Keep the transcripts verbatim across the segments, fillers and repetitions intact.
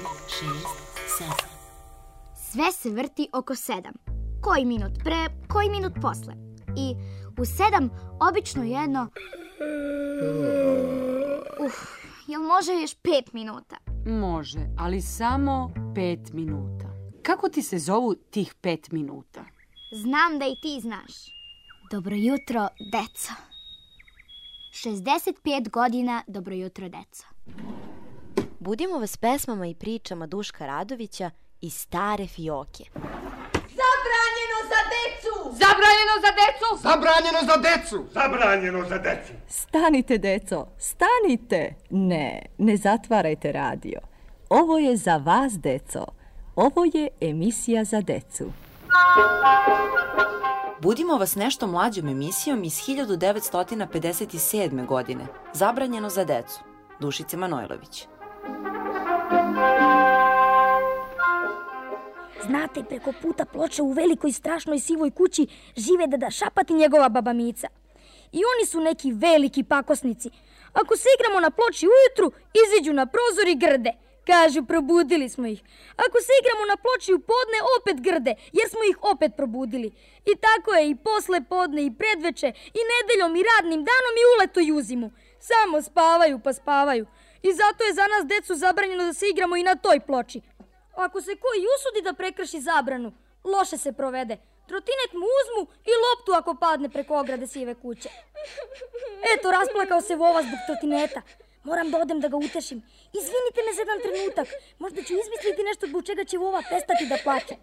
šest, sedam. Sve se vrti oko sedam. Koji minut pre, koji minut posle. I u sedam obično jedno... Uf, jel može još pet minuta? Može, ali samo pet minuta. Kako ti se zovu tih pet minuta? Znam da i ti znaš. Dobro jutro, deco. šezdeset pet godina, dobro jutro, deco. Budimo vas pesmama i pričama Duška Radovića i Stare fioke. Zabranjeno za decu! Zabranjeno za decu! Zabranjeno za decu! Zabranjeno za decu! Stanite, deco, stanite! Ne, ne zatvarajte radio. Ovo je za vas, deco. Ovo je emisija za decu. Budimo vas nešto mlađom emisijom iz hiljadu devetsto pedeset sedme. godine. Zabranjeno za decu. Dušice Manojlović. Znate, preko puta ploče u velikoj strašnoj sivoj kući žive deda Šapat i njegova baba Mica. I oni su neki veliki pakosnici. Ako se igramo na ploči ujutru, iziđu na prozor i grde. Kažu, probudili smo ih. Ako se igramo na ploči u podne, opet grde, jer smo ih opet probudili. I tako je i posle podne, i predveče, i nedeljom, i radnim danom, i uleto i uzimu. Samo spavaju pa spavaju. I zato je za nas, decu, zabranjeno da se igramo i na toj ploči. Ako se koji usudi da prekrši zabranu, loše se provede. Trotinet mu uzmu i loptu ako padne preko ograde sive kuće. Eto, rasplakao se Vova zbog trotineta. Moram da odem da ga utešim. Izvinite me za jedan trenutak. Možda ću izmisliti nešto zbog čega će Vova prestati da plače.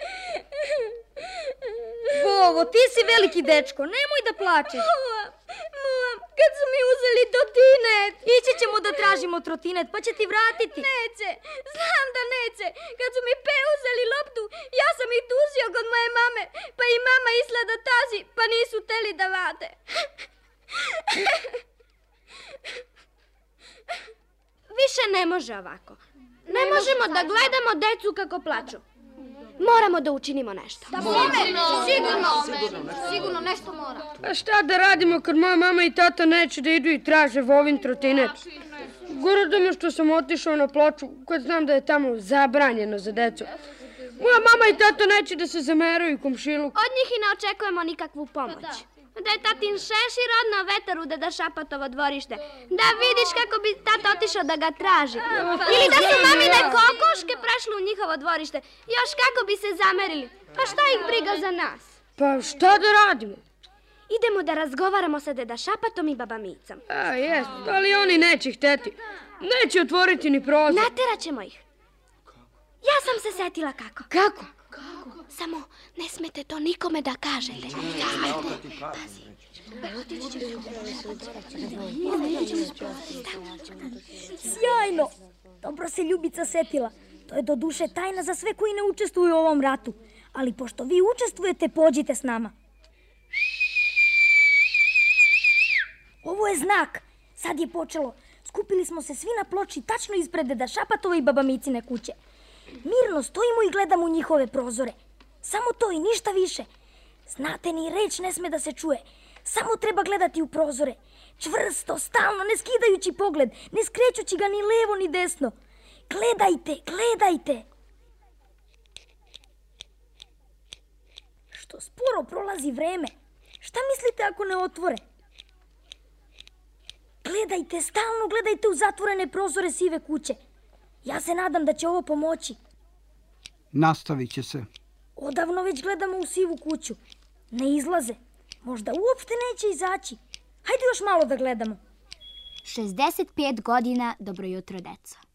Vovo, ti si veliki dečko, nemoj da plačeš. Mula, mula, kad su mi uzeli trotinet. Ići ćemo da tražimo trotinet, pa će ti vratiti. Neće, znam da neće. Kad su mi pe uzeli loptu, ja sam ih tuzio kod moje mame, pa i mama isla da tazi, pa nisu teli da vate. Više ne može ovako. Ne možemo da gledamo decu kako plaču. Moramo da učinimo nešto. Da, sigurno, sigurno, sigurno nešto mora. A šta da radimo kad moja mama i tata neće da idu i traže Vovin trotinet? Gore da mi što sam otišao na ploču kad znam da je tamo zabranjeno za decu. Moja mama i tata neće da se zameraju komšiluk. Od njih i ne očekujemo nikakvu pomoć. Da je tatin šešir odnao vetar u deda Šapatovo dvorište. Da vidiš kako bi tata otišao da ga traži. Ili da su mamine kokoške prešle u njihovo dvorište. Još kako bi se zamerili. Pa šta ih briga za nas? Pa šta da radimo? Idemo da razgovaramo sa deda Šapatom i baba Micom. A, jes, ali oni neće hteti. Neće otvoriti ni prozor. Natjerat ćemo ih. Ja sam se setila kako. Kako? Kako? Samo ne smete to nikome da kažete. Ne smete. Pazi. Sjajno! Dobro se Ljubica setila. To je do duše tajna za sve koji ne učestvuju u ovom ratu. Ali pošto vi učestvujete, pođite s nama. Ovo je znak. Sad je počelo. Skupili smo se svi na ploči tačno ispred deda Šapatove i baba Micine kuće. Mirno stojimo i gledamo u njihove prozore. Samo to i ništa više. Znate, ni reč ne sme da se čuje. Samo treba gledati u prozore. Čvrsto, stalno, ne skidajući pogled, ne skrećući ga ni levo ni desno. Gledajte, gledajte. Što sporo prolazi vreme. Šta mislite ako ne otvore? Gledajte, stalno gledajte u zatvorene prozore sive kuće. Ja se nadam da će ovo pomoći. Nastavit će se. Odavno već gledamo u sivu kuću. Ne izlaze. Možda uopšte neće izaći. Hajde još malo da gledamo. šezdeset pet godina, dobro jutro, deco.